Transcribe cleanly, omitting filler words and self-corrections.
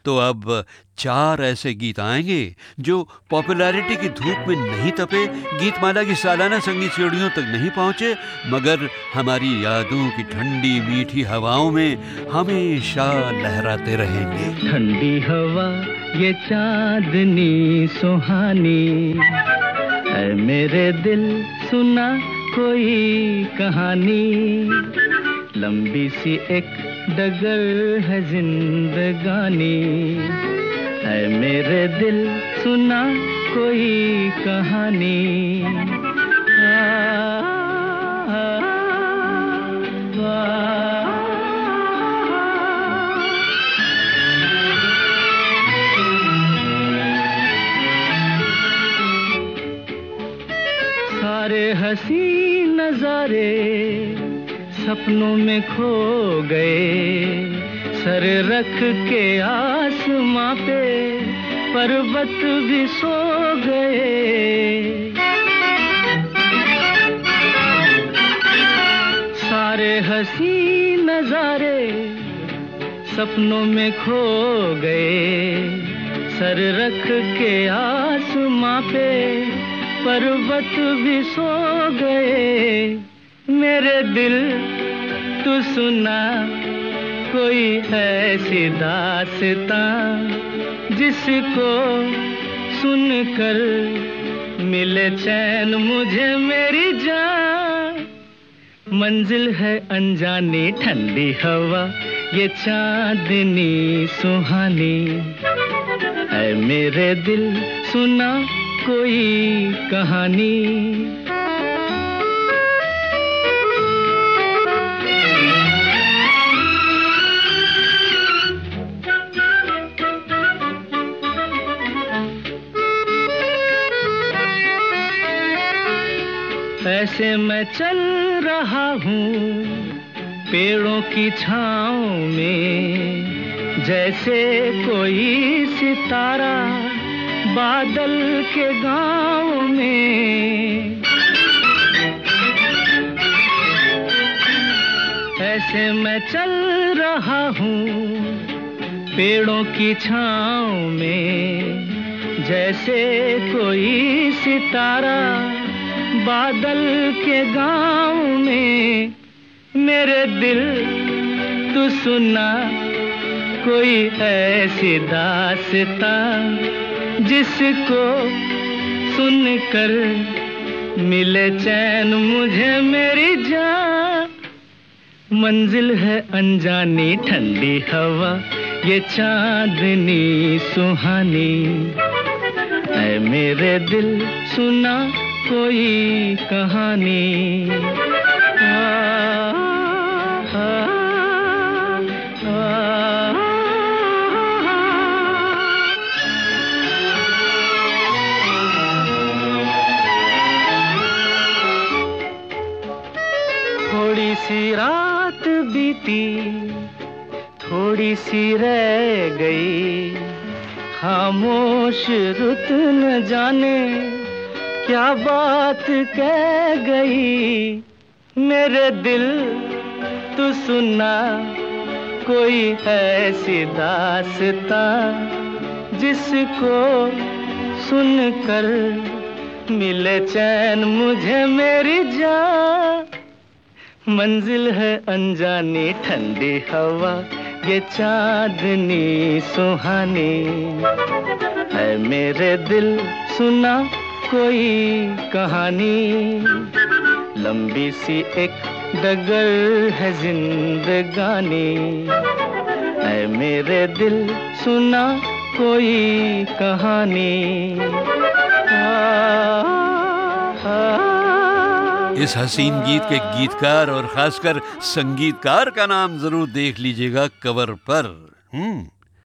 तो अब 4 ऐसे गीत आएंगे जो पॉपुलैरिटी की धूप में नहीं तपे, गीतमाला की सालाना संगीत सीढ़ियों तक नहीं पहुंचे, मगर हमारी यादों की ठंडी मीठी हवाओं में हमेशा लहराते रहेंगे। ठंडी हवा ये चांदनी सुहानी, ऐ मेरे दिल सुना कोई कहानी, लंबी सी एक डगर है जिंदगानी, ऐ मेरे दिल सुना कोई कहानी। सारे हंसी नजारे सपनों में खो गए, सर रख के आसमां पे पर्वत भी सो गए। सारे हंसी नजारे सपनों में खो गए, सर रख के आसमां पे पर्वत भी सो गए। मेरे दिल तू सुना कोई ऐसी दास्तां, जिसको सुनकर मिले चैन मुझे मेरी जान। मंजिल है अनजानी ठंडी हवा ये चांदनी सुहानी, ऐ मेरे दिल सुना कोई कहानी। ऐसे मैं चल रहा हूँ पेड़ों की छाँव में, जैसे कोई सितारा बादल के गाँव में। ऐसे मैं चल रहा हूँ पेड़ों की छाँव में, जैसे कोई सितारा बादल के गाँव में। मेरे दिल तू सुना कोई ऐसी दास्तां, जिसको सुनकर मिले चैन मुझे मेरी जान। मंजिल है अनजानी ठंडी हवा ये चांदनी सुहानी, ऐ मेरे दिल सुना कोई कहानी। थोड़ी सी रात बीती, थोड़ी सी रह गई, खामोश रुत न जाने क्या बात कह गई। मेरे दिल तू सुना कोई ऐसी दास्तां, जिसको सुनकर मिले चैन मुझे मेरी जान। मंजिल है अनजानी ठंडी हवा ये चांदनी सुहानी, है मेरे दिल सुना कोई कहानी। लंबी सी एक डगर है जिंदगानी, है मेरे दिल सुना कोई कहानी। इस हसीन गीत के गीतकार और खासकर संगीतकार का नाम जरूर देख लीजिएगा कवर पर।